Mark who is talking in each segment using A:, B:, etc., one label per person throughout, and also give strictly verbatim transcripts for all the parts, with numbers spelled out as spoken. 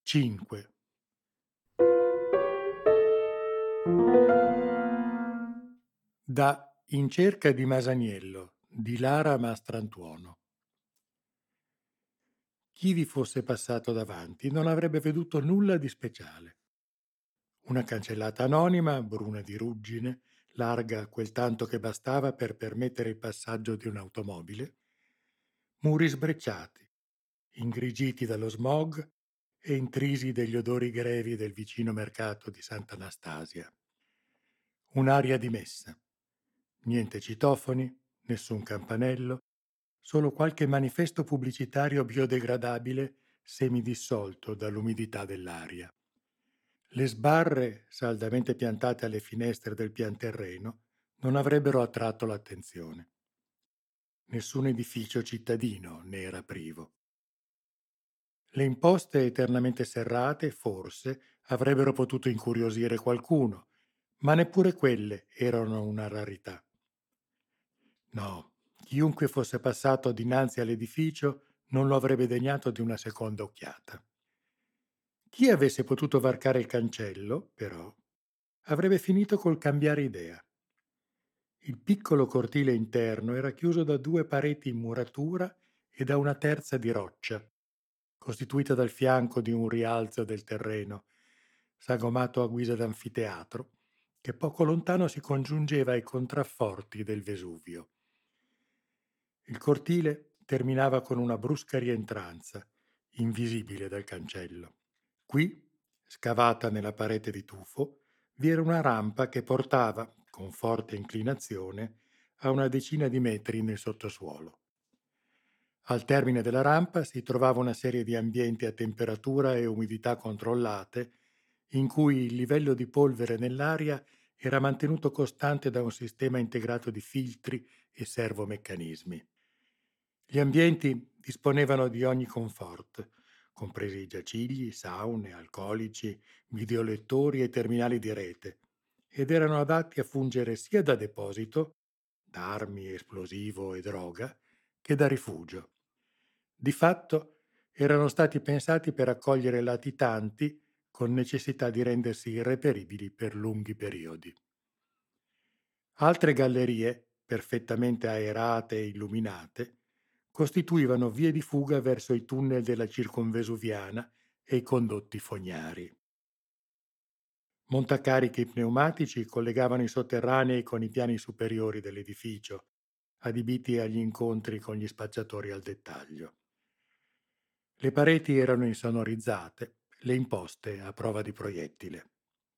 A: cinque. Da In cerca di Masaniello di Lara Mastrantuono. Chi vi fosse passato davanti non avrebbe veduto nulla di speciale. Una cancellata anonima, bruna di ruggine, larga quel tanto che bastava per permettere il passaggio di un'automobile, muri sbrecciati, ingrigiti dallo smog e intrisi degli odori grevi del vicino mercato di Sant'Anastasia. Un'aria di messa. Niente citofoni, nessun campanello, solo qualche manifesto pubblicitario biodegradabile semidissolto dall'umidità dell'aria. Le sbarre, saldamente piantate alle finestre del pian terreno, non avrebbero attratto l'attenzione. Nessun edificio cittadino ne era privo. Le imposte eternamente serrate, forse, avrebbero potuto incuriosire qualcuno, ma neppure quelle erano una rarità. No, chiunque fosse passato dinanzi all'edificio non lo avrebbe degnato di una seconda occhiata. Chi avesse potuto varcare il cancello, però, avrebbe finito col cambiare idea. Il piccolo cortile interno era chiuso da due pareti in muratura e da una terza di roccia, costituita dal fianco di un rialzo del terreno, sagomato a guisa d'anfiteatro, che poco lontano si congiungeva ai contrafforti del Vesuvio. Il cortile terminava con una brusca rientranza, invisibile dal cancello. Qui, scavata nella parete di tufo, vi era una rampa che portava, con forte inclinazione, a una decina di metri nel sottosuolo. Al termine della rampa si trovava una serie di ambienti a temperatura e umidità controllate, in cui il livello di polvere nell'aria era mantenuto costante da un sistema integrato di filtri e servomeccanismi. Gli ambienti disponevano di ogni comfort, compresi giacigli, saune, alcolici, videolettori e terminali di rete, ed erano adatti a fungere sia da deposito, d'armi, esplosivo e droga, che da rifugio. Di fatto erano stati pensati per accogliere latitanti con necessità di rendersi irreperibili per lunghi periodi. Altre gallerie, perfettamente aerate e illuminate, costituivano vie di fuga verso i tunnel della circonvesuviana e i condotti fognari. Montacarichi pneumatici collegavano i sotterranei con i piani superiori dell'edificio, adibiti agli incontri con gli spacciatori al dettaglio. Le pareti erano insonorizzate, le imposte a prova di proiettile.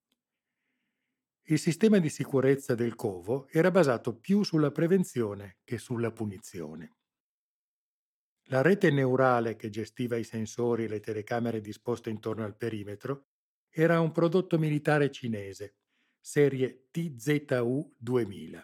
A: Il sistema di sicurezza del covo era basato più sulla prevenzione che sulla punizione. La rete neurale che gestiva i sensori e le telecamere disposte intorno al perimetro era un prodotto militare cinese, serie T Z U duemila.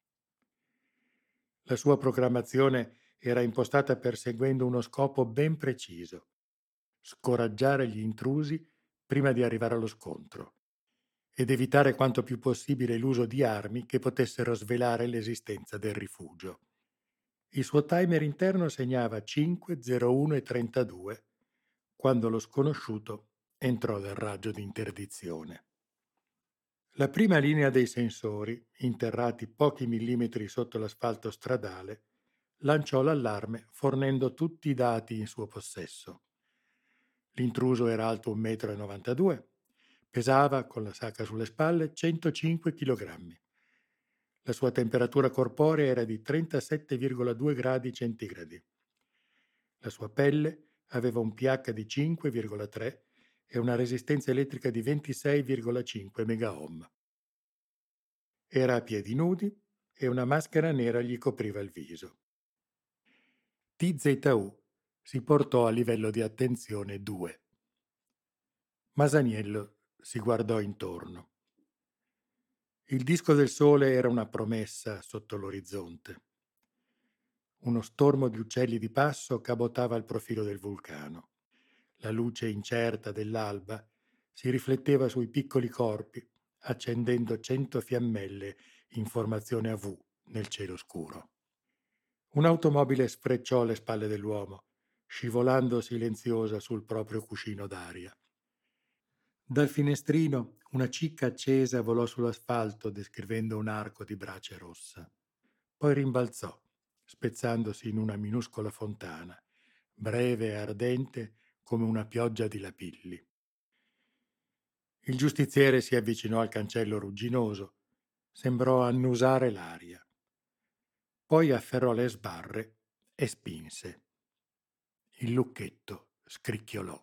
A: La sua programmazione era impostata perseguendo uno scopo ben preciso: scoraggiare gli intrusi prima di arrivare allo scontro ed evitare quanto più possibile l'uso di armi che potessero svelare l'esistenza del rifugio. Il suo timer interno segnava cinque, zero uno e trentadue quando lo sconosciuto entrò nel raggio di interdizione. La prima linea dei sensori, interrati pochi millimetri sotto l'asfalto stradale, lanciò l'allarme fornendo tutti i dati in suo possesso. L'intruso era alto un metro e novantadue, pesava, con la sacca sulle spalle, centocinque chilogrammi. La sua temperatura corporea era di trentasette virgola due gradi centigradi. La sua pelle aveva un pH di cinque virgola tre e una resistenza elettrica di ventisei virgola cinque megaohm. Era a piedi nudi e una maschera nera gli copriva il viso. T Z U si portò a livello di attenzione due. Masaniello si guardò intorno. Il disco del sole era una promessa sotto l'orizzonte. Uno stormo di uccelli di passo cabotava il profilo del vulcano. La luce incerta dell'alba si rifletteva sui piccoli corpi, accendendo cento fiammelle in formazione a V nel cielo scuro. Un'automobile sfrecciò alle spalle dell'uomo, scivolando silenziosa sul proprio cuscino d'aria. Dal finestrino una cicca accesa volò sull'asfalto descrivendo un arco di brace rossa. Poi rimbalzò, spezzandosi in una minuscola fontana, breve e ardente come una pioggia di lapilli. Il giustiziere si avvicinò al cancello rugginoso, sembrò annusare l'aria. Poi afferrò le sbarre e spinse. Il lucchetto scricchiolò.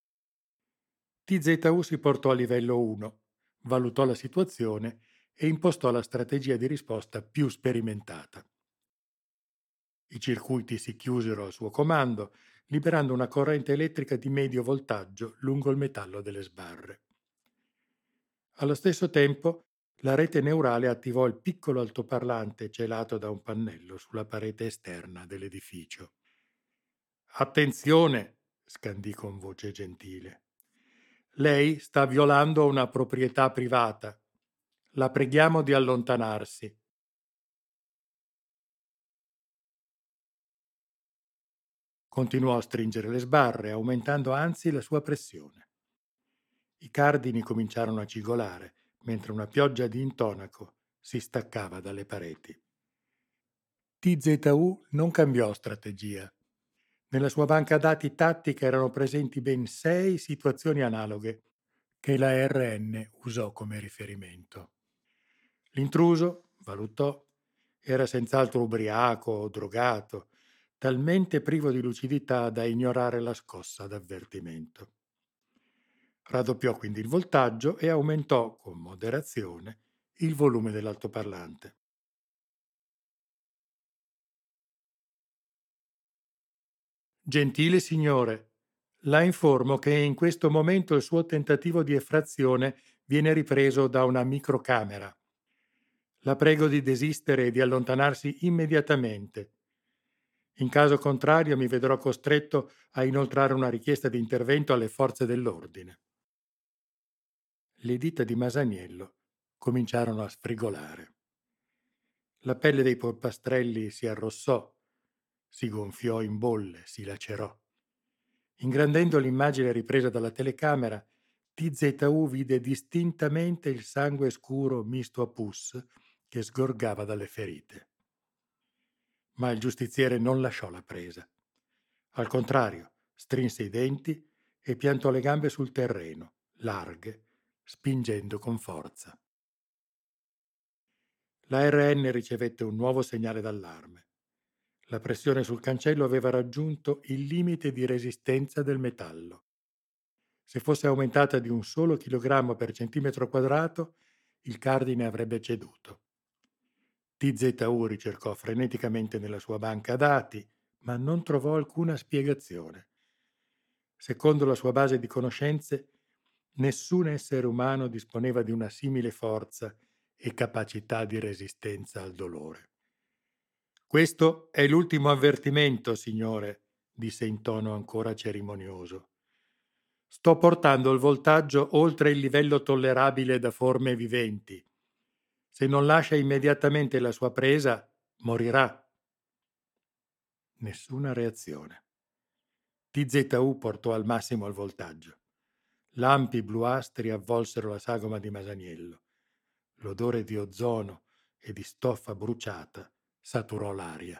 A: T Z U si portò a livello uno, valutò la situazione e impostò la strategia di risposta più sperimentata. I circuiti si chiusero al suo comando, liberando una corrente elettrica di medio voltaggio lungo il metallo delle sbarre. Allo stesso tempo, la rete neurale attivò il piccolo altoparlante celato da un pannello sulla parete esterna dell'edificio. Attenzione, scandì con voce gentile. Lei sta violando una proprietà privata. La preghiamo di allontanarsi. Continuò a stringere le sbarre, aumentando anzi la sua pressione. I cardini cominciarono a cigolare, mentre una pioggia di intonaco si staccava dalle pareti. T Z U non cambiò strategia. Nella sua banca dati tattica erano presenti ben sei situazioni analoghe che la R N usò come riferimento. L'intruso, valutò, era senz'altro ubriaco o drogato, talmente privo di lucidità da ignorare la scossa d'avvertimento. Raddoppiò quindi il voltaggio e aumentò con moderazione il volume dell'altoparlante. Gentile signore, la informo che in questo momento il suo tentativo di effrazione viene ripreso da una microcamera. La prego di desistere e di allontanarsi immediatamente. In caso contrario mi vedrò costretto a inoltrare una richiesta di intervento alle forze dell'ordine. Le dita di Masaniello cominciarono a sfrigolare. La pelle dei polpastrelli si arrossò, si gonfiò in bolle, si lacerò. Ingrandendo l'immagine ripresa dalla telecamera, T Z U vide distintamente il sangue scuro misto a pus che sgorgava dalle ferite. Ma il giustiziere non lasciò la presa. Al contrario, strinse i denti e piantò le gambe sul terreno, larghe, spingendo con forza. La R N ricevette un nuovo segnale d'allarme. La pressione sul cancello aveva raggiunto il limite di resistenza del metallo. Se fosse aumentata di un solo chilogrammo per centimetro quadrato, il cardine avrebbe ceduto. T Z U ricercò freneticamente nella sua banca dati, ma non trovò alcuna spiegazione. Secondo la sua base di conoscenze, nessun essere umano disponeva di una simile forza e capacità di resistenza al dolore. Questo è l'ultimo avvertimento, signore, disse in tono ancora cerimonioso. Sto portando il voltaggio oltre il livello tollerabile da forme viventi. Se non lascia immediatamente la sua presa, morirà. Nessuna reazione. T Z U portò al massimo il voltaggio. Lampi bluastri avvolsero la sagoma di Masaniello. L'odore di ozono e di stoffa bruciata saturò l'aria.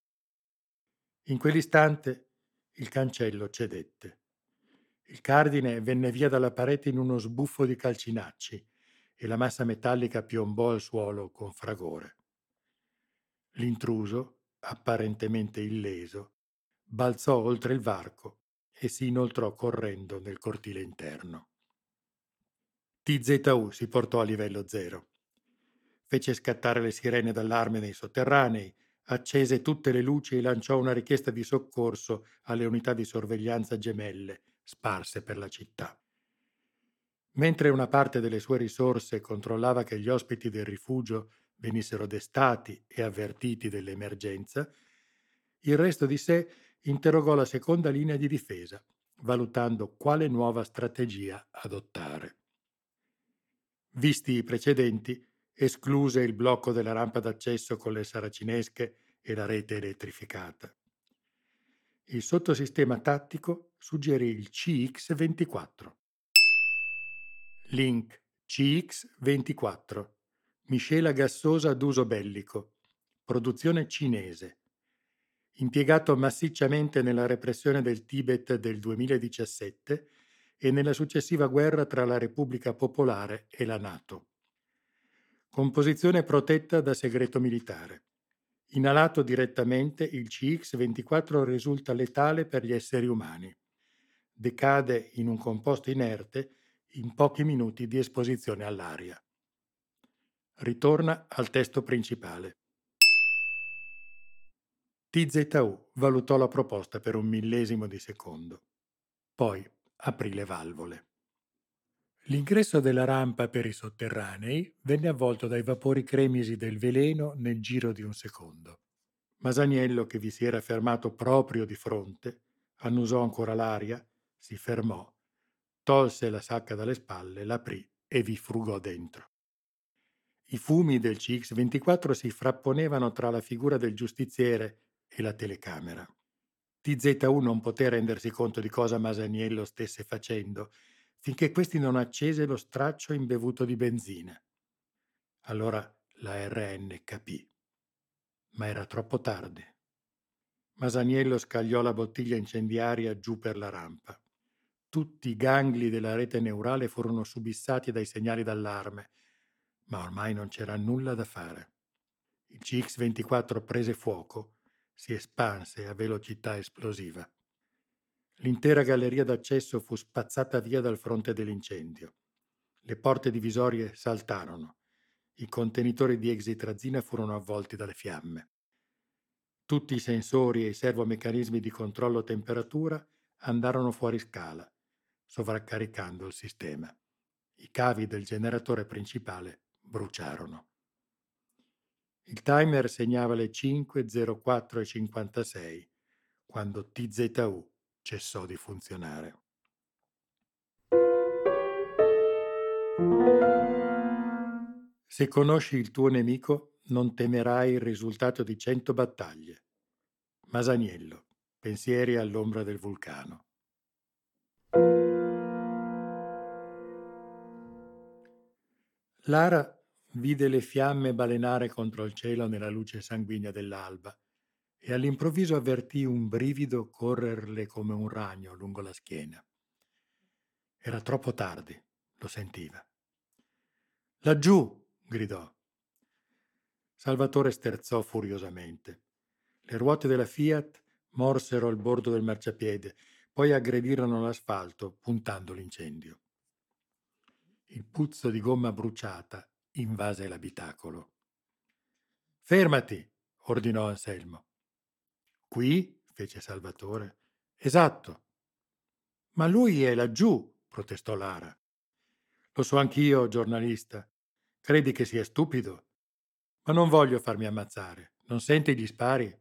A: In quell'istante il cancello cedette. Il cardine venne via dalla parete in uno sbuffo di calcinacci e la massa metallica piombò al suolo con fragore. L'intruso, apparentemente illeso, balzò oltre il varco e si inoltrò correndo nel cortile interno. T Z U si portò a livello zero. Fece scattare le sirene d'allarme nei sotterranei, accese tutte le luci e lanciò una richiesta di soccorso alle unità di sorveglianza gemelle sparse per la città. Mentre una parte delle sue risorse controllava che gli ospiti del rifugio venissero destati e avvertiti dell'emergenza, il resto di sé interrogò la seconda linea di difesa, valutando quale nuova strategia adottare. Visti i precedenti, escluse il blocco della rampa d'accesso con le saracinesche e la rete elettrificata. Il sottosistema tattico suggerì il C X ventiquattro. Link C X ventiquattro, miscela gassosa ad uso bellico, produzione cinese. Impiegato massicciamente nella repressione del Tibet del duemiladiciassette e nella successiva guerra tra la Repubblica Popolare e la NATO. Composizione protetta da segreto militare. Inalato direttamente, il C X ventiquattro risulta letale per gli esseri umani. Decade in un composto inerte in pochi minuti di esposizione all'aria. Ritorna al testo principale. T Z U valutò la proposta per un millesimo di secondo. Poi aprì le valvole. L'ingresso della rampa per i sotterranei venne avvolto dai vapori cremisi del veleno nel giro di un secondo. Masaniello, che vi si era fermato proprio di fronte, annusò ancora l'aria, si fermò, tolse la sacca dalle spalle, l'aprì e vi frugò dentro. I fumi del C X ventiquattro si frapponevano tra la figura del giustiziere e la telecamera. T Z U non poté rendersi conto di cosa Masaniello stesse facendo, finché questi non accese lo straccio imbevuto di benzina. Allora la R N capì. Ma era troppo tardi. Masaniello scagliò la bottiglia incendiaria giù per la rampa. Tutti i gangli della rete neurale furono subissati dai segnali d'allarme, ma ormai non c'era nulla da fare. Il C X ventiquattro prese fuoco, si espanse a velocità esplosiva. L'intera galleria d'accesso fu spazzata via dal fronte dell'incendio. Le porte divisorie saltarono. I contenitori di exitrazina furono avvolti dalle fiamme. Tutti i sensori e i servomeccanismi di controllo temperatura andarono fuori scala, sovraccaricando il sistema. I cavi del generatore principale bruciarono. Il timer segnava le cinque zero quattro e cinquantasei quando T Z U cessò di funzionare. Se conosci il tuo nemico, non temerai il risultato di cento battaglie. Masaniello, pensieri all'ombra del vulcano. Lara vide le fiamme balenare contro il cielo nella luce sanguigna dell'alba e all'improvviso avvertì un brivido correrle come un ragno lungo la schiena. Era troppo tardi, lo sentiva. Laggiù! Gridò. Salvatore sterzò furiosamente. Le ruote della Fiat morsero il bordo del marciapiede, poi aggredirono l'asfalto, puntando l'incendio. Il puzzo di gomma bruciata invase l'abitacolo. Fermati! Ordinò Anselmo. Qui? Fece Salvatore. Esatto. Ma lui è laggiù, protestò Lara. Lo so anch'io, giornalista. Credi che sia stupido? Ma non voglio farmi ammazzare. Non senti gli spari?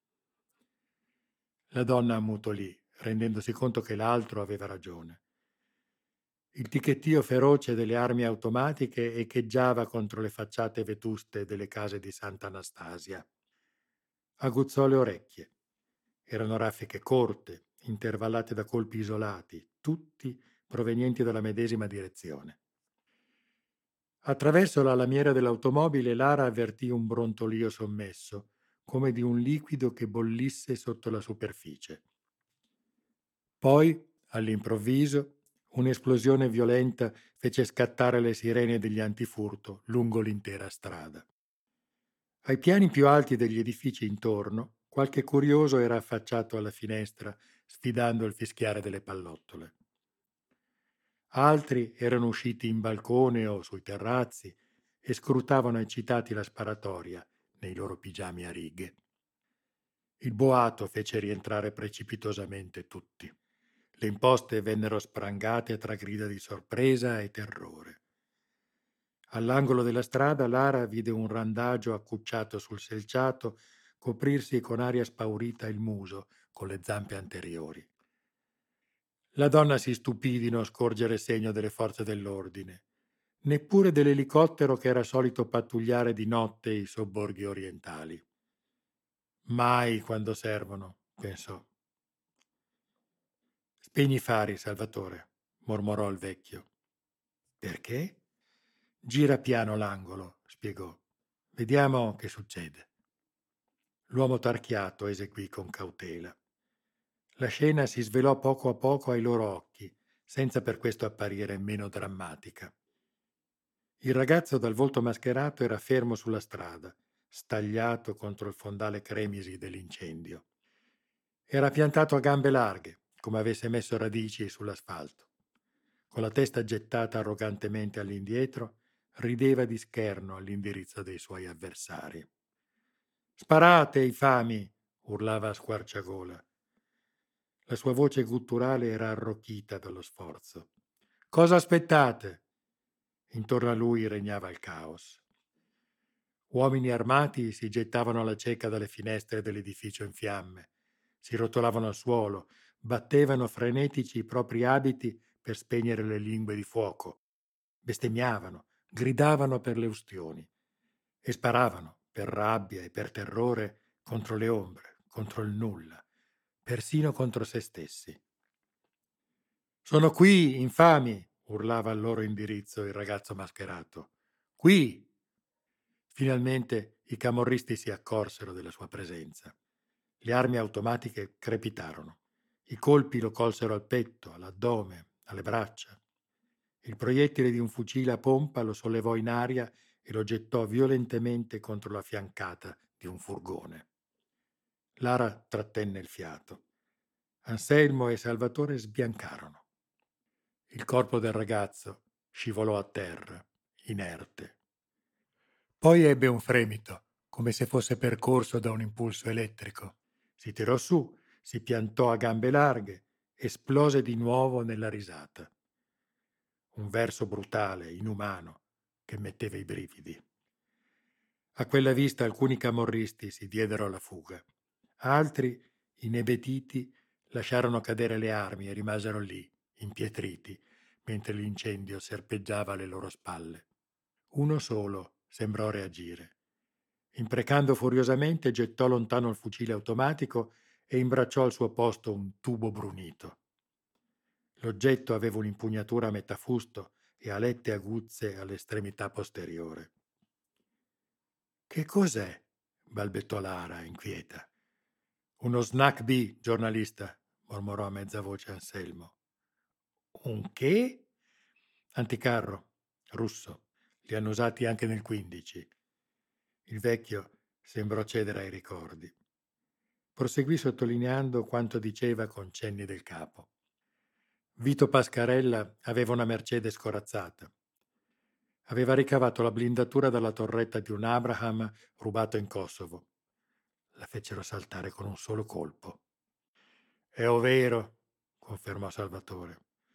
A: La donna ammutolì, rendendosi conto che l'altro aveva ragione. Il ticchettio feroce delle armi automatiche echeggiava contro le facciate vetuste delle case di Sant'Anastasia. Aguzzò le orecchie. Erano raffiche corte, intervallate da colpi isolati, tutti provenienti dalla medesima direzione. Attraverso la lamiera dell'automobile Lara avvertì un brontolio sommesso, come di un liquido che bollisse sotto la superficie. Poi, all'improvviso, un'esplosione violenta fece scattare le sirene degli antifurto lungo l'intera strada. Ai piani più alti degli edifici intorno, qualche curioso era affacciato alla finestra, sfidando il fischiare delle pallottole. Altri erano usciti in balcone o sui terrazzi e scrutavano eccitati la sparatoria nei loro pigiami a righe. Il boato fece rientrare precipitosamente tutti. Le imposte vennero sprangate tra grida di sorpresa e terrore. All'angolo della strada Lara vide un randagio accucciato sul selciato coprirsi con aria spaurita il muso con le zampe anteriori. La donna si stupì di non scorgere segno delle forze dell'ordine, neppure dell'elicottero che era solito pattugliare di notte i sobborghi orientali. Mai quando servono, pensò. Spegni i fari, Salvatore, mormorò il vecchio. Perché? Gira piano l'angolo, spiegò. Vediamo che succede. L'uomo tarchiato eseguì con cautela. La scena si svelò poco a poco ai loro occhi, senza per questo apparire meno drammatica. Il ragazzo dal volto mascherato era fermo sulla strada, stagliato contro il fondale cremisi dell'incendio. Era piantato a gambe larghe, come avesse messo radici sull'asfalto. Con la testa gettata arrogantemente all'indietro, rideva di scherno all'indirizzo dei suoi avversari. «Sparate, infami!» urlava a squarciagola. La sua voce gutturale era arrocchita dallo sforzo. «Cosa aspettate?» Intorno a lui regnava il caos. Uomini armati si gettavano alla cieca dalle finestre dell'edificio in fiamme, si rotolavano al suolo, battevano frenetici i propri abiti per spegnere le lingue di fuoco, bestemmiavano, gridavano per le ustioni e sparavano per rabbia e per terrore contro le ombre, contro il nulla, persino contro se stessi. «Sono qui, infami!» urlava al loro indirizzo il ragazzo mascherato. «Qui!» Finalmente i camorristi si accorsero della sua presenza. Le armi automatiche crepitarono. I colpi lo colsero al petto, all'addome, alle braccia. Il proiettile di un fucile a pompa lo sollevò in aria e lo gettò violentemente contro la fiancata di un furgone. Lara trattenne il fiato. Anselmo e Salvatore sbiancarono. Il corpo del ragazzo scivolò a terra, inerte. Poi ebbe un fremito, come se fosse percorso da un impulso elettrico. Si tirò su, si piantò a gambe larghe, esplose di nuovo nella risata. Un verso brutale, inumano, che metteva i brividi. A quella vista alcuni camorristi si diedero alla fuga. Altri, inebetiti, lasciarono cadere le armi e rimasero lì, impietriti, mentre l'incendio serpeggiava alle loro spalle. Uno solo sembrò reagire. Imprecando furiosamente, gettò lontano il fucile automatico e imbracciò al suo posto un tubo brunito. L'oggetto aveva un'impugnatura a metà fusto e alette aguzze all'estremità posteriore. «Che cos'è?» balbettò Lara, inquieta. «Uno snack B, giornalista», mormorò a mezza voce Anselmo. «Un che?» «Anticarro, russo. Li hanno usati anche nel quindici». Il vecchio sembrò cedere ai ricordi. Proseguì sottolineando quanto diceva con cenni del capo. Vito Pascarella aveva una Mercedes corazzata. Aveva ricavato la blindatura dalla torretta di un Abraham rubato in Kosovo. La fecero saltare con un solo colpo. «È ovvero», confermò Salvatore.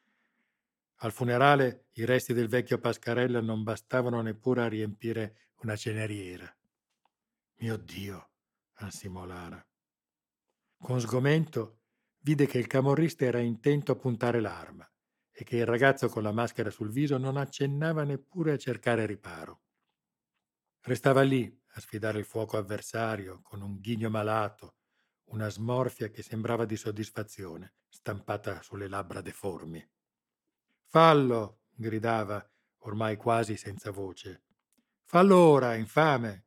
A: Al funerale i resti del vecchio Pascarella non bastavano neppure a riempire una ceneriera. «Mio Dio», ansimò Lara. Con sgomento vide che il camorrista era intento a puntare l'arma e che il ragazzo con la maschera sul viso non accennava neppure a cercare riparo. Restava lì a sfidare il fuoco avversario con un ghigno malato, una smorfia che sembrava di soddisfazione stampata sulle labbra deformi. «Fallo!» gridava, ormai quasi senza voce. «Fallo ora, infame!»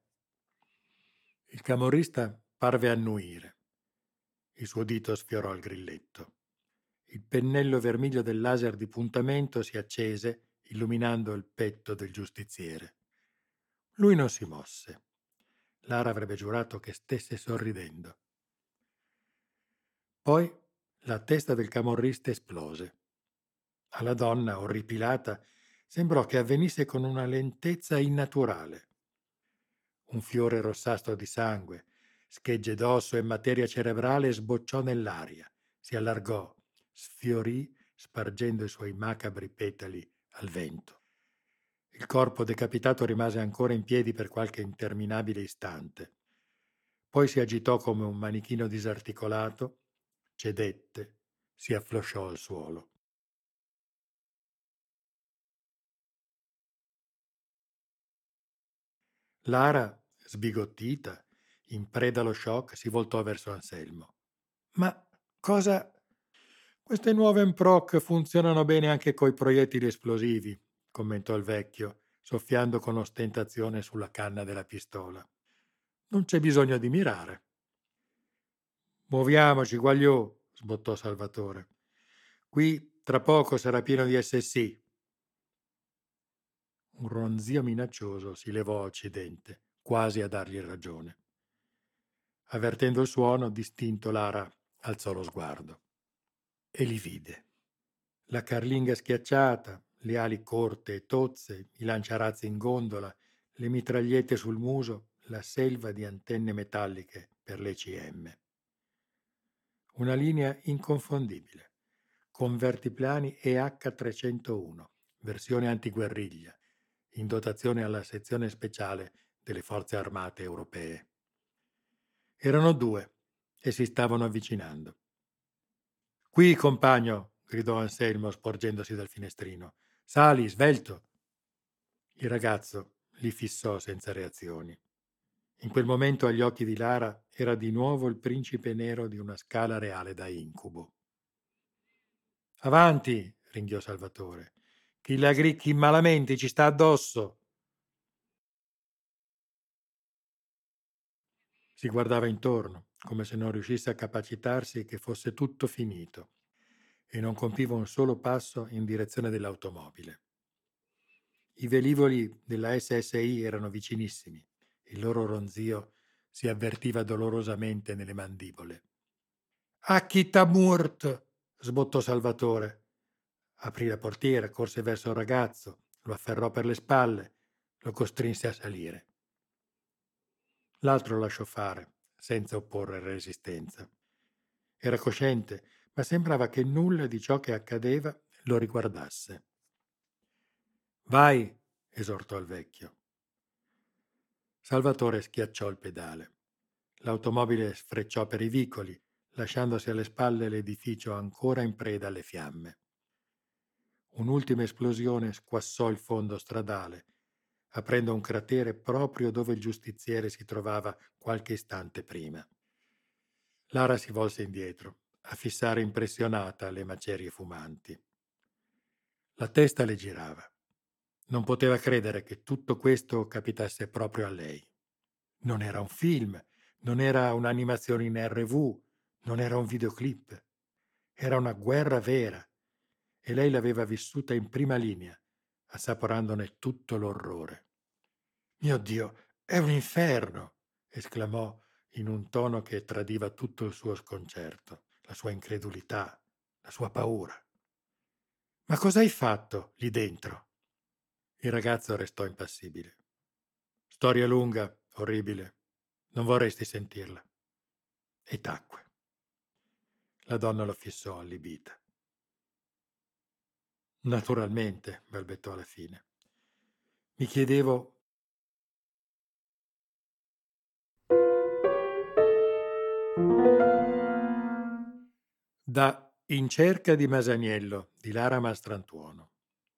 A: Il camorrista parve annuire. Il suo dito sfiorò il grilletto. Il pennello vermiglio del laser di puntamento si accese, illuminando il petto del giustiziere. Lui non si mosse. Lara avrebbe giurato che stesse sorridendo. Poi la testa del camorrista esplose. Alla donna, orripilata, sembrò che avvenisse con una lentezza innaturale. Un fiore rossastro di sangue, schegge d'osso e materia cerebrale sbocciò nell'aria, si allargò, sfiorì, spargendo i suoi macabri petali al vento. Il corpo decapitato rimase ancora in piedi per qualche interminabile istante. Poi si agitò come un manichino disarticolato, cedette, si afflosciò al suolo. Lara, sbigottita, in preda allo shock, si voltò verso Anselmo. «Ma cosa...» «Queste nuove Mproc funzionano bene anche coi proiettili esplosivi», commentò il vecchio, soffiando con ostentazione sulla canna della pistola. Non c'è bisogno di mirare. Muoviamoci, Guagliò, sbottò Salvatore. Qui tra poco sarà pieno di S S I. Un ronzio minaccioso si levò a Occidente, quasi a dargli ragione. Avvertendo il suono, distinto, Lara alzò lo sguardo e li vide. La carlinga schiacciata, le ali corte e tozze, i lanciarazzi in gondola, le mitragliette sul muso, la selva di antenne metalliche per l'E C M. Una linea inconfondibile, con vertiplani E H trecentouno, versione antiguerriglia, in dotazione alla sezione speciale delle forze armate europee. Erano due e si stavano avvicinando. «Qui, compagno!» gridò Anselmo sporgendosi dal finestrino. «Sali, svelto!» Il ragazzo li fissò senza reazioni. In quel momento agli occhi di Lara era di nuovo il principe nero di una scala reale da incubo. «Avanti!» ringhiò Salvatore. «Chi la gricchi malamente ci sta addosso!» Si guardava intorno, come se non riuscisse a capacitarsi che fosse tutto finito, e non compiva un solo passo in direzione dell'automobile. I velivoli della S S I erano vicinissimi, il loro ronzio si avvertiva dolorosamente nelle mandibole. «A chi t'ha murt!» sbottò Salvatore. Aprì la portiera, corse verso il ragazzo, lo afferrò per le spalle, lo costrinse a salire. L'altro lo lasciò fare, senza opporre resistenza. Era cosciente, ma sembrava che nulla di ciò che accadeva lo riguardasse. «Vai!» esortò il vecchio. Salvatore schiacciò il pedale. L'automobile sfrecciò per i vicoli, lasciandosi alle spalle l'edificio ancora in preda alle fiamme. Un'ultima esplosione squassò il fondo stradale, aprendo un cratere proprio dove il giustiziere si trovava qualche istante prima. Lara si volse indietro, a fissare impressionata le macerie fumanti. La testa le girava. Non poteva credere che tutto questo capitasse proprio a lei. Non era un film, non era un'animazione in R V, non era un videoclip. Era una guerra vera e lei l'aveva vissuta in prima linea, assaporandone tutto l'orrore. «Mio Dio, è un inferno!» esclamò in un tono che tradiva tutto il suo sconcerto, la sua incredulità, la sua paura. «Ma cosa hai fatto lì dentro?» Il ragazzo restò impassibile. «Storia lunga, orribile. Non vorresti sentirla». E tacque. La donna lo fissò allibita. «Naturalmente», balbettò alla fine. «Mi chiedevo...» Da In cerca di Masaniello di Lara Mastrantuono.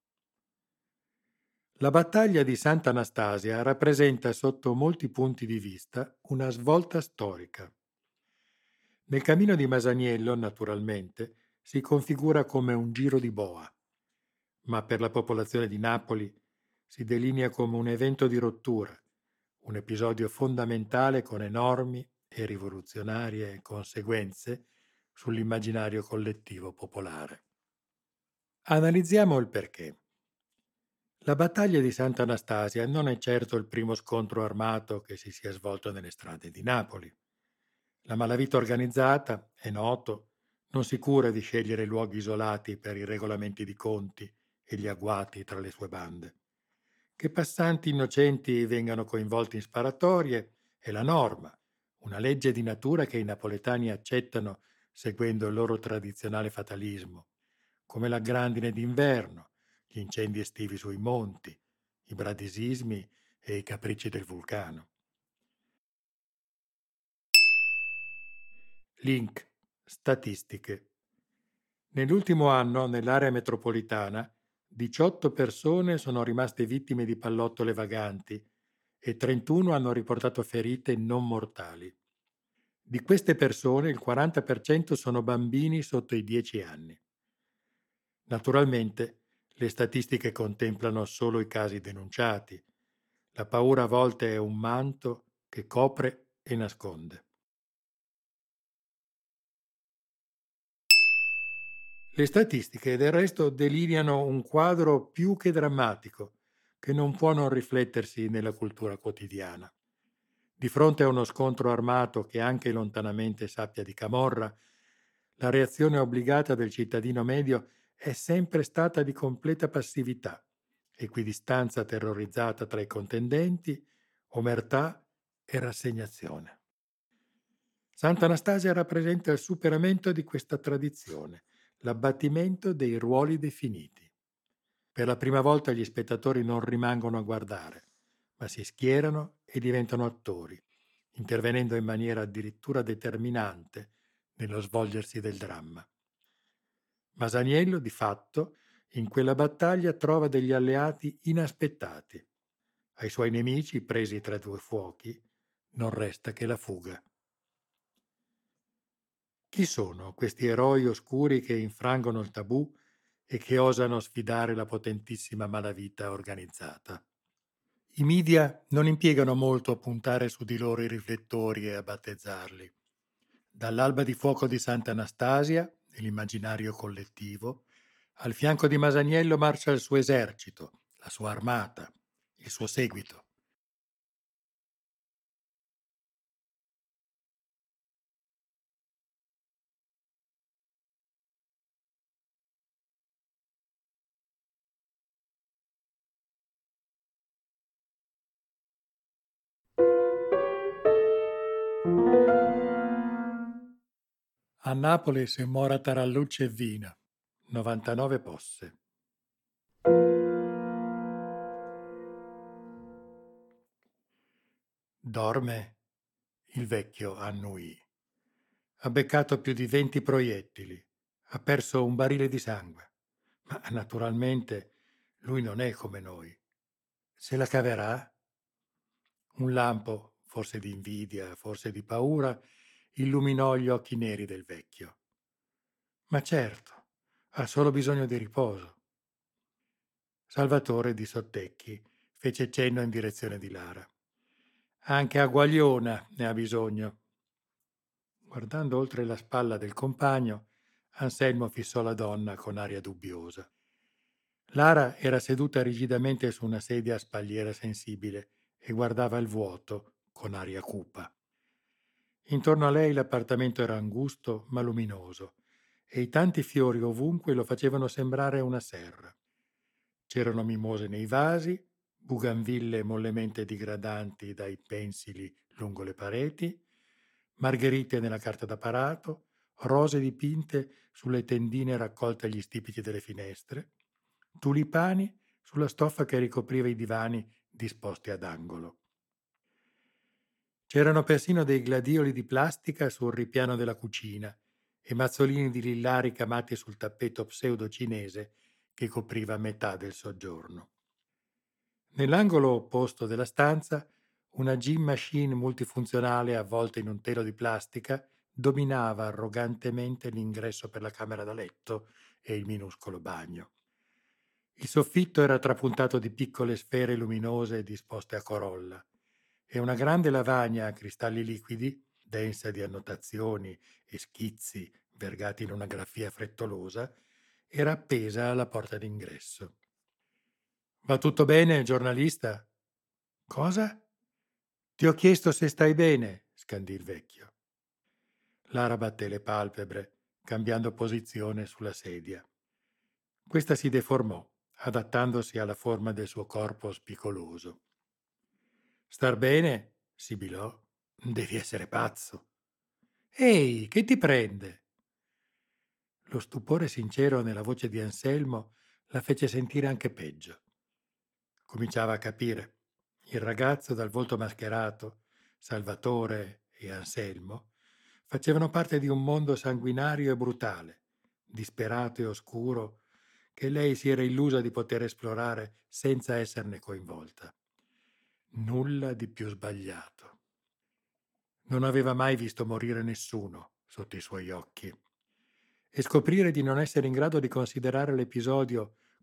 A: La battaglia di Sant'Anastasia rappresenta sotto molti punti di vista una svolta storica. Nel cammino di Masaniello, naturalmente, si configura come un giro di boa, ma per la popolazione di Napoli si delinea come un evento di rottura, un episodio fondamentale con enormi e rivoluzionarie conseguenze sull'immaginario collettivo popolare. Analizziamo il perché. La battaglia di Sant'Anastasia non è certo il primo scontro armato che si sia svolto nelle strade di Napoli. La malavita organizzata, è noto, non si cura di scegliere luoghi isolati per i regolamenti di conti e gli agguati tra le sue bande. Che passanti innocenti vengano coinvolti in sparatorie è la norma, una legge di natura che i napoletani accettano seguendo il loro tradizionale fatalismo, come la grandine d'inverno, gli incendi estivi sui monti, i bradisismi e i capricci del vulcano. Link. Statistiche. Nell'ultimo anno, nell'area metropolitana, diciotto persone sono rimaste vittime di pallottole vaganti e trentuno hanno riportato ferite non mortali. Di queste persone il quaranta per cento sono bambini sotto i dieci anni. Naturalmente, Le statistiche contemplano solo i casi denunciati. La paura a volte è un manto che copre e nasconde. Le statistiche, del resto, delineano un quadro più che drammatico, che non può non riflettersi nella cultura quotidiana. Di fronte a uno scontro armato che anche lontanamente sappia di camorra, la reazione obbligata del cittadino medio è sempre stata di completa passività, equidistanza terrorizzata tra i contendenti, omertà e rassegnazione. Sant'Anastasia rappresenta il superamento di questa tradizione, l'abbattimento dei ruoli definiti. Per la prima volta gli spettatori non rimangono a guardare, ma si schierano e diventano attori, intervenendo in maniera addirittura determinante nello svolgersi del dramma. Masaniello, di fatto, in quella battaglia trova degli alleati inaspettati. Ai suoi nemici, presi tra due fuochi, non resta che la fuga. Chi sono questi eroi oscuri che infrangono il tabù e che osano sfidare la potentissima malavita organizzata? I media non impiegano molto a puntare su di loro i riflettori e a battezzarli. Dall'alba di fuoco di Sant'Anastasia, nell'immaginario collettivo, al fianco di Masaniello marcia il suo esercito, la sua armata, il suo seguito. A Napoli si mora tarallucce e vino, novantanove posse. Dorme? Il vecchio annuì. Ha beccato più di venti proiettili, ha perso un barile di sangue, ma naturalmente lui non è come noi. Se la caverà? Un lampo, forse di invidia, forse di paura, illuminò gli occhi neri del vecchio. Ma certo, ha solo bisogno di riposo. Salvatore di sottecchi fece cenno in direzione di Lara. Anche Aguagliona ne ha bisogno. Guardando oltre la spalla del compagno, Anselmo fissò la donna con aria dubbiosa. Lara era seduta rigidamente su una sedia a spalliera sensibile e guardava il vuoto con aria cupa. Intorno a lei l'appartamento era angusto ma luminoso e i tanti fiori ovunque lo facevano sembrare una serra. C'erano mimose nei vasi, buganville mollemente digradanti dai pensili lungo le pareti, margherite nella carta d'apparato, rose dipinte sulle tendine raccolte agli stipiti delle finestre, tulipani sulla stoffa che ricopriva i divani disposti ad angolo. C'erano persino dei gladioli di plastica sul ripiano della cucina e mazzolini di lilla ricamati sul tappeto pseudo-cinese che copriva metà del soggiorno. Nell'angolo opposto della stanza, una gym machine multifunzionale avvolta in un telo di plastica dominava arrogantemente l'ingresso per la camera da letto e il minuscolo bagno. Il soffitto era trapuntato di piccole sfere luminose disposte a corolla e una grande lavagna a cristalli liquidi, densa di annotazioni e schizzi vergati in una grafia frettolosa, era appesa alla porta d'ingresso. Va tutto bene, giornalista? Cosa? Ti ho chiesto se stai bene, scandì il vecchio. Lara batté le palpebre, cambiando posizione sulla sedia. Questa si deformò, adattandosi alla forma del suo corpo spicoloso. Star bene? Sibilò. Devi essere pazzo. Ehi, che ti prende? Lo stupore sincero nella voce di Anselmo la fece sentire anche peggio. Cominciava a capire. Il ragazzo dal volto mascherato, Salvatore e Anselmo, facevano parte di un mondo sanguinario e brutale, disperato e oscuro, che lei si era illusa di poter esplorare senza esserne coinvolta. Nulla di più sbagliato. Non aveva mai visto morire nessuno sotto i suoi occhi. E scoprire di non essere in grado di considerare l'episodio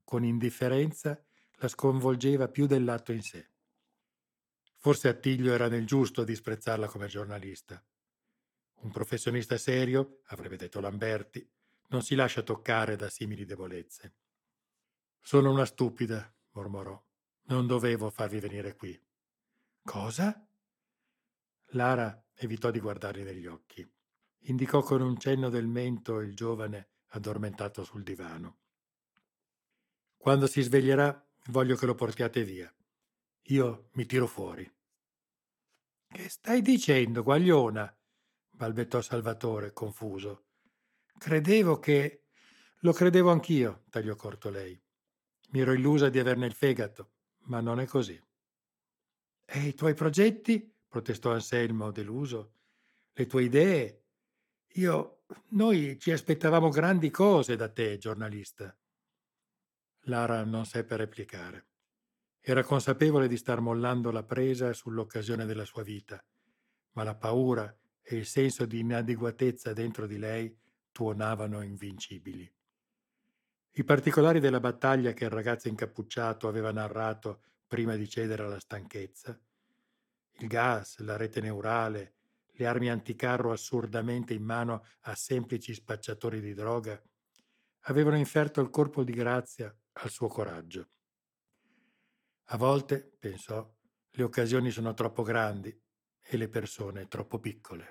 A: con indifferenza, la sconvolgeva più dell'atto in sé. Forse Attilio era nel giusto a disprezzarla come giornalista. Un professionista serio, avrebbe detto Lamberti, non si lascia toccare da simili debolezze. Sono una stupida, mormorò. Non dovevo farvi venire qui. Cosa? Lara evitò di guardarli negli occhi. Indicò con un cenno del mento il giovane addormentato sul divano. Quando si sveglierà, voglio che lo portiate via. Io mi tiro fuori. Che stai dicendo, guagliona? Balbettò Salvatore, confuso. Credevo che... Lo credevo anch'io, tagliò corto lei. Mi ero illusa di averne il fegato, ma non è così. E i tuoi progetti? Protestò Anselmo, deluso. Le tue idee? Io... Noi ci aspettavamo grandi cose da te, giornalista. Lara non seppe replicare. Era consapevole di star mollando la presa sull'occasione della sua vita, ma la paura e il senso di inadeguatezza dentro di lei tuonavano invincibili. I particolari della battaglia che il ragazzo incappucciato aveva narrato prima di cedere alla stanchezza, il gas, la rete neurale, le armi anticarro assurdamente in mano a semplici spacciatori di droga, avevano inferto il colpo di grazia al suo coraggio. A volte, pensò, le occasioni sono troppo grandi e le persone troppo piccole.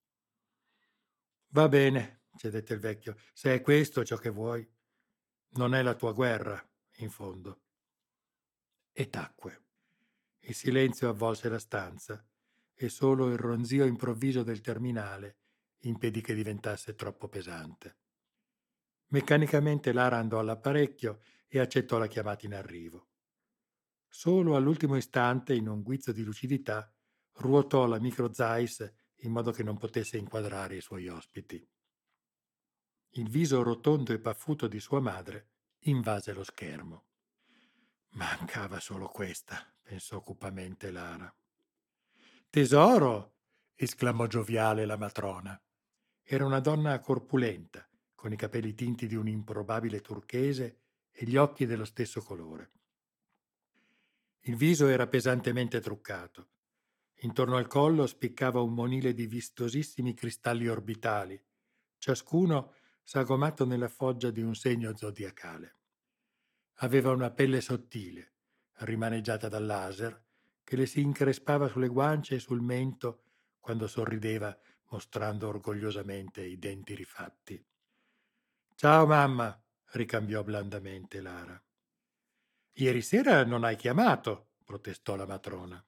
A: Va bene, cedette il vecchio, se è questo ciò che vuoi. Non è la tua guerra, in fondo. E tacque. Il silenzio avvolse la stanza e solo il ronzio improvviso del terminale impedì che diventasse troppo pesante. Meccanicamente Lara andò all'apparecchio e accettò la chiamata in arrivo. Solo all'ultimo istante, in un guizzo di lucidità, ruotò la micro Zeiss in modo che non potesse inquadrare i suoi ospiti. Il viso rotondo e paffuto di sua madre invase lo schermo. Mancava solo questa, pensò cupamente Lara. Tesoro! Esclamò gioviale la matrona. Era una donna corpulenta, con i capelli tinti di un improbabile turchese e gli occhi dello stesso colore. Il viso era pesantemente truccato. Intorno al collo spiccava un monile di vistosissimi cristalli orbitali, ciascuno sagomato nella foggia di un segno zodiacale. Aveva una pelle sottile, rimaneggiata dal laser, che le si increspava sulle guance e sul mento quando sorrideva mostrando orgogliosamente i denti rifatti. «Ciao mamma», ricambiò blandamente Lara. «Ieri sera non hai chiamato», protestò la matrona.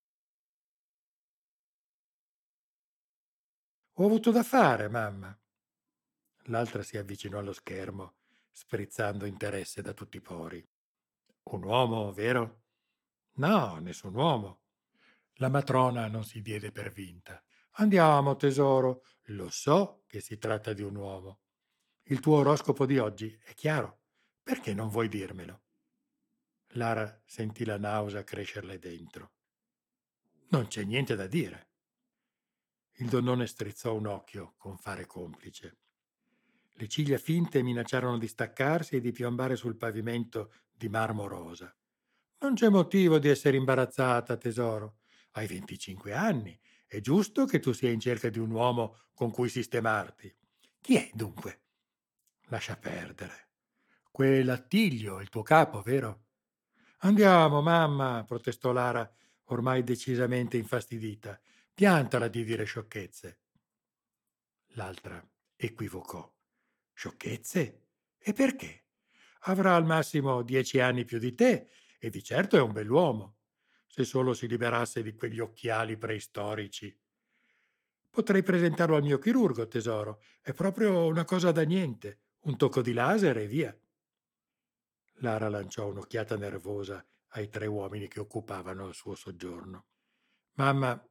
A: «Ho avuto da fare, mamma». L'altra si avvicinò allo schermo, sprizzando interesse da tutti i pori. «Un uomo, vero?» «No, nessun uomo». La matrona non si diede per vinta. «Andiamo, tesoro. Lo so che si tratta di un uomo. Il tuo oroscopo di oggi è chiaro. Perché non vuoi dirmelo?» Lara sentì la nausea crescerle dentro. «Non c'è niente da dire». Il donnone strizzò un occhio con fare complice. Le ciglia finte minacciarono di staccarsi e di piombare sul pavimento di marmo rosa. «Non c'è motivo di essere imbarazzata, tesoro. Hai venticinque anni. È giusto che tu sia in cerca di un uomo con cui sistemarti. Chi è, dunque?» «Lascia perdere. Quell'Attilio, il tuo capo, vero?» «Andiamo, mamma», protestò Lara, ormai decisamente infastidita. «Piantala di dire sciocchezze». L'altra equivocò. «Sciocchezze? E perché? Avrà al massimo dieci anni più di te e di certo è un bell'uomo. Se solo si liberasse di quegli occhiali preistorici. Potrei presentarlo al mio chirurgo, tesoro. È proprio una cosa da niente. Un tocco di laser e via». Lara lanciò un'occhiata nervosa ai tre uomini che occupavano il suo soggiorno. «Mamma».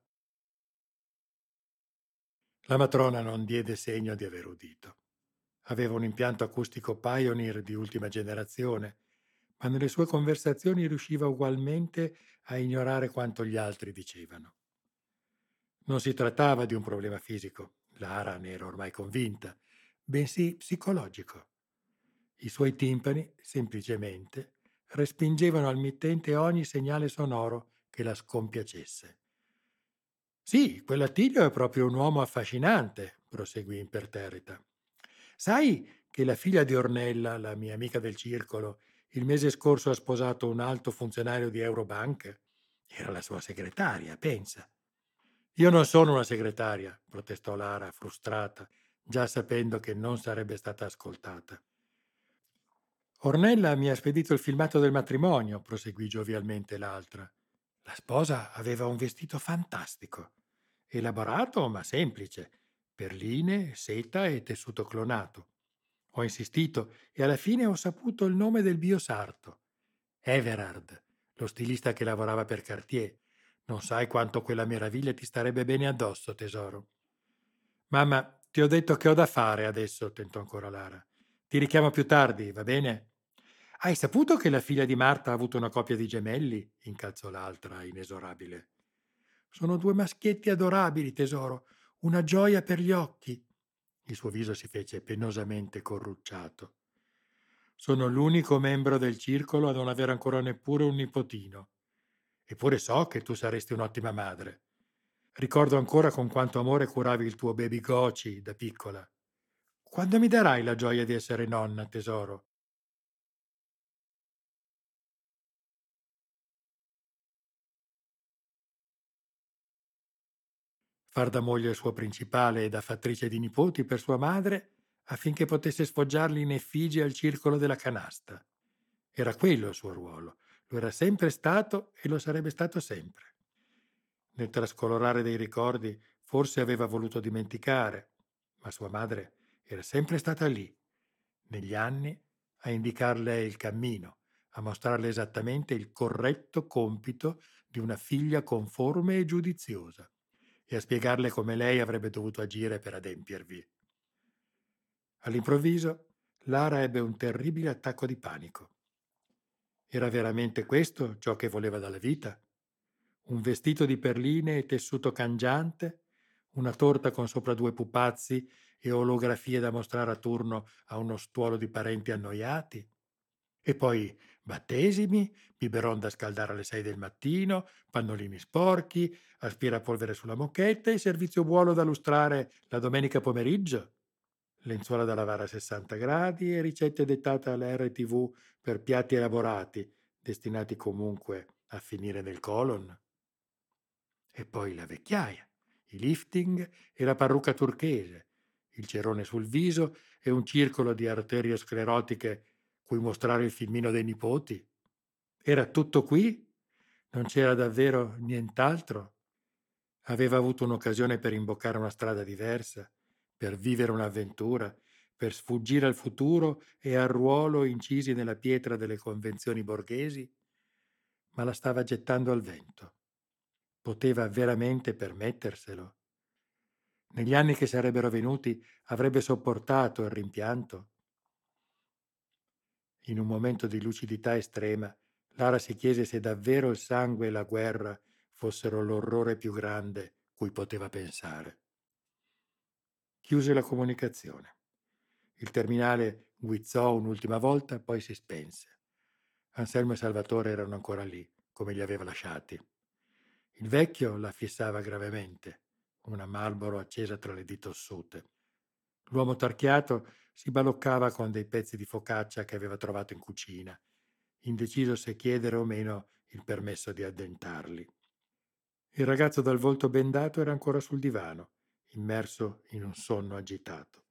A: La matrona non diede segno di aver udito. Aveva un impianto acustico Pioneer di ultima generazione, ma nelle sue conversazioni riusciva ugualmente a ignorare quanto gli altri dicevano. Non si trattava di un problema fisico, Lara ne era ormai convinta, bensì psicologico. I suoi timpani, semplicemente, respingevano al mittente ogni segnale sonoro che la scompiacesse. Sì, quell'Attilio è proprio un uomo affascinante, proseguì imperterrita. Sai che la figlia di Ornella, la mia amica del circolo, il mese scorso ha sposato un alto funzionario di Eurobank? Era la sua segretaria, pensa. Io non sono una segretaria, protestò Lara, frustrata, già sapendo che non sarebbe stata ascoltata. Ornella mi ha spedito il filmato del matrimonio, proseguì giovialmente l'altra. La sposa aveva un vestito fantastico, elaborato ma semplice, perline, seta e tessuto clonato. Ho insistito e alla fine ho saputo il nome del biosarto. Everard, lo stilista che lavorava per Cartier. Non sai quanto quella meraviglia ti starebbe bene addosso, tesoro. Mamma, ti ho detto che ho da fare adesso, tentò ancora Lara. Ti richiamo più tardi, va bene? Hai saputo che la figlia di Marta ha avuto una coppia di gemelli? Incalzò l'altra, inesorabile. Sono due maschietti adorabili, tesoro, una gioia per gli occhi. Il suo viso si fece penosamente corrucciato. Sono l'unico membro del circolo a non avere ancora neppure un nipotino. Eppure so che tu saresti un'ottima madre. Ricordo ancora con quanto amore curavi il tuo baby Goci da piccola. Quando mi darai la gioia di essere nonna, tesoro? Far da moglie il suo principale e da fattrice di nipoti per sua madre affinché potesse sfoggiarli in effigie al circolo della canasta. Era quello il suo ruolo, lo era sempre stato e lo sarebbe stato sempre. Nel trascolorare dei ricordi forse aveva voluto dimenticare, ma sua madre era sempre stata lì, negli anni, a indicarle il cammino, a mostrarle esattamente il corretto compito di una figlia conforme e giudiziosa e a spiegarle come lei avrebbe dovuto agire per adempiervi. All'improvviso, Lara ebbe un terribile attacco di panico. Era veramente questo ciò che voleva dalla vita? Un vestito di perline e tessuto cangiante? Una torta con sopra due pupazzi e olografie da mostrare a turno a uno stuolo di parenti annoiati? E poi battesimi, biberon da scaldare alle sei del mattino, pannolini sporchi, aspirapolvere sulla moquetta e servizio buono da lustrare la domenica pomeriggio? Lenzuola da lavare a sessanta gradi e ricette dettate alla R T V per piatti elaborati, destinati comunque a finire nel colon. E poi la vecchiaia, i lifting e la parrucca turchese, il cerone sul viso e un circolo di arterie sclerotiche cui mostrare il filmino dei nipoti. Era tutto qui? Non c'era davvero nient'altro? Aveva avuto un'occasione per imboccare una strada diversa, per vivere un'avventura, per sfuggire al futuro e al ruolo incisi nella pietra delle convenzioni borghesi, ma la stava gettando al vento. Poteva veramente permetterselo? Negli anni che sarebbero venuti avrebbe sopportato il rimpianto? In un momento di lucidità estrema, Lara si chiese se davvero il sangue e la guerra fossero l'orrore più grande cui poteva pensare. Chiuse la comunicazione. Il terminale guizzò un'ultima volta, poi si spense. Anselmo e Salvatore erano ancora lì, come li aveva lasciati. Il vecchio la fissava gravemente, una Marlboro accesa tra le dita ossute. L'uomo tarchiato si baloccava con dei pezzi di focaccia che aveva trovato in cucina, indeciso se chiedere o meno il permesso di addentarli. Il ragazzo dal volto bendato era ancora sul divano, immerso in un sonno agitato.